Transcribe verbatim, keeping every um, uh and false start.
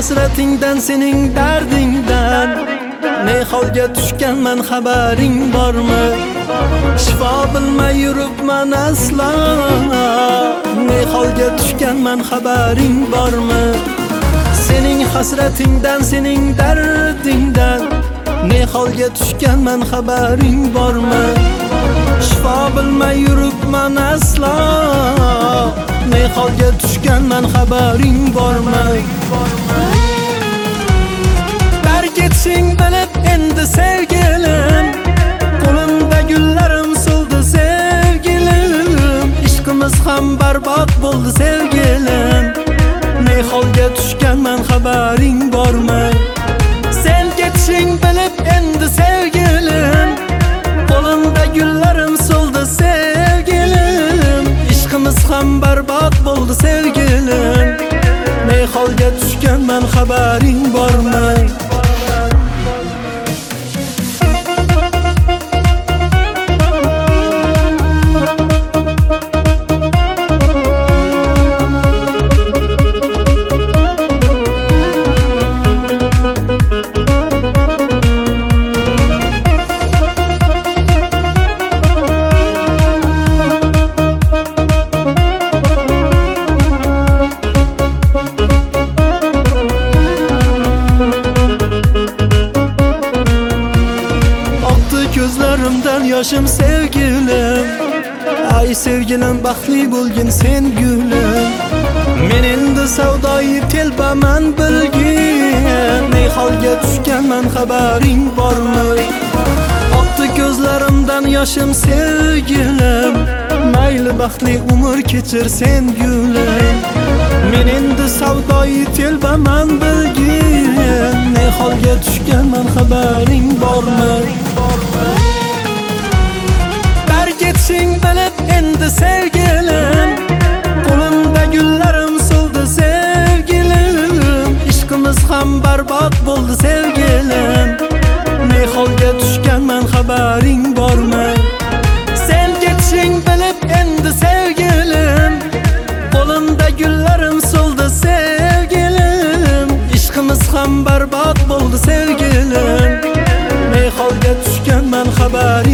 hasratingdan, sening dardingdan ne holga tushganman xabaring bormi? Shifo bilmay yuribman asla, ne holga tushganman xabaring bormi? Sening hasratingdan, sening dardingdan ne holga tushganman xabaring bormi? Shifo bilmay yuribman asla, ne holga tushganman xabaring bormi? Ketishing bilib endi sevgilim, qo'limda gullarim so'ldi sevgilim. Ishqimiz ham barbod bo'ldi sevgilim, ne holga tushganman xabaring bormi? Sen ketishing bilib endi sevgilim, qo'limda gullarim so'ldi sevgilim. Ishqimiz ham barbod bo'ldi sevgilim, ne holga tushganman xabaring bormi? Gözlerimden yaşım sevgilim, ay sevgilim baxtli bo'lgin sen gülüm. Men endi savdoyi telbaman bilgin, ne holga tushganman xabaring bormi? Oqdi ko'zlarimdan yoshim sevgilim, mayli baxtli umr kechir sen gülüm. Men endi savdoyi telbaman bilgin, ne holga tushganman xabaring bormi? Ketishing bilib endi sevgilim, qo'limda gullarim so'ldi sevgilim. Ishqimiz ham barbod bo'ldi sevgilim, ne holga tushganman xabaring bormi? Sen ketishing bilib endi sevgilim, qo'limda gullarim so'ldi sevgilim. Ishqimiz ham barbod bo'ldi sevgilim, ne holga tushganman xabaring